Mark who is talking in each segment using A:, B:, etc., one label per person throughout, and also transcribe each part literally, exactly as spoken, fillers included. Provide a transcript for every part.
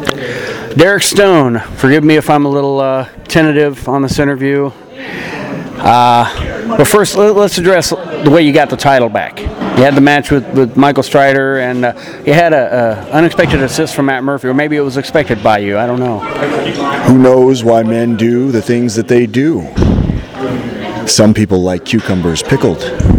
A: Derek Stone, forgive me if I'm a little uh, tentative on this interview. Uh, but first, let's address the way you got the title back. You had the match with, with Michael Strider, and uh, you had an unexpected assist from Matt Murphy, or maybe it was expected by you. I don't know.
B: Who knows why men do the things that they do? Some people like cucumbers pickled.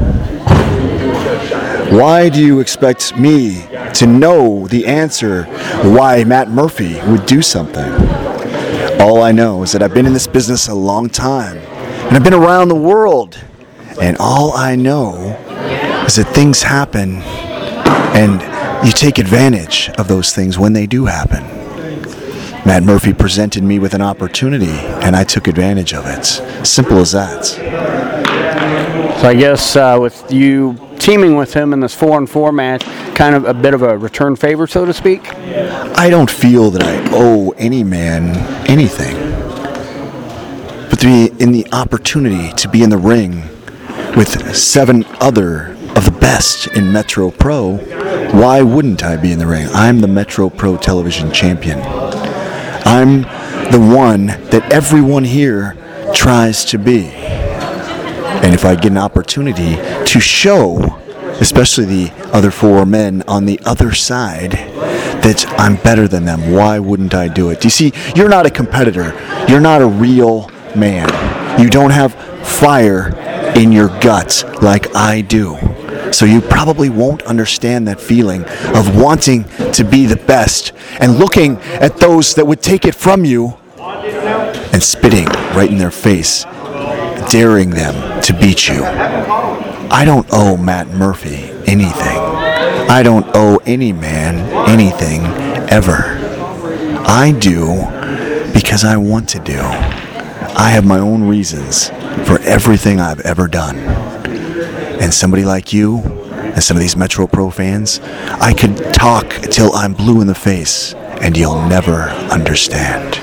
B: Why do you expect me to know the answer why Matt Murphy would do something? All I know is that I've been in this business a long time, and I've been around the world, and all I know is that things happen, and you take advantage of those things when they do happen. Matt Murphy presented me with an opportunity, and I took advantage of it. Simple as that.
A: So I guess uh, with you teaming with him in this four and four match, kind of a bit of a return favor, so to speak?
B: I don't feel that I owe any man anything. But to be in the opportunity to be in the ring with seven other of the best in Metro Pro, why wouldn't I be in the ring? I'm the Metro Pro Television Champion. I'm the one that everyone here tries to be. And if I get an opportunity to show, especially the other four men on the other side, that I'm better than them, why wouldn't I do it? Do you see, you're not a competitor. You're not a real man. You don't have fire in your guts like I do. So you probably won't understand that feeling of wanting to be the best and looking at those that would take it from you and spitting right in their face, daring them to beat you. I don't owe Matt Murphy anything. I don't owe any man anything ever. I do because I want to do. I have my own reasons for everything I've ever done. And somebody like you and some of these Metro Pro fans, I could talk till I'm blue in the face and you'll never understand.